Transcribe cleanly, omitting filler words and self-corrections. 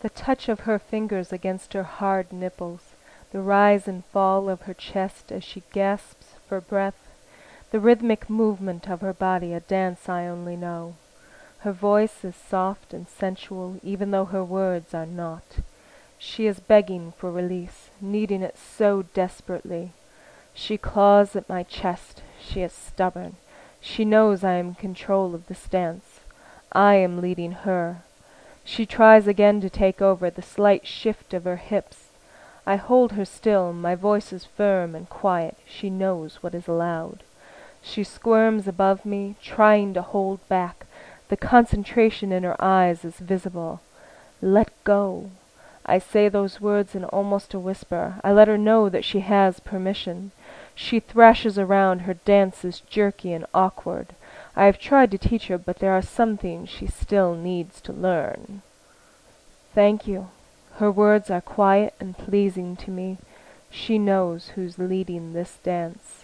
The touch of her fingers against her hard nipples, the rise and fall of her chest as she gasps for breath, the rhythmic movement of her body, a dance I only know. Her voice is soft and sensual even though her words are not. She is begging for release, needing it so desperately. She claws at my chest, she is stubborn. She knows I am in control of this dance. I am leading her. She tries again to take over, the slight shift of her hips. I hold her still, my voice is firm and quiet, she knows what is allowed. She squirms above me, trying to hold back. The concentration in her eyes is visible. Let go. I say those words in almost a whisper. I let her know that she has permission. She thrashes around, her dance is jerky and awkward. I have tried to teach her, but there are some things she still needs to learn. Thank you. Her words are quiet and pleasing to me. She knows who's leading this dance.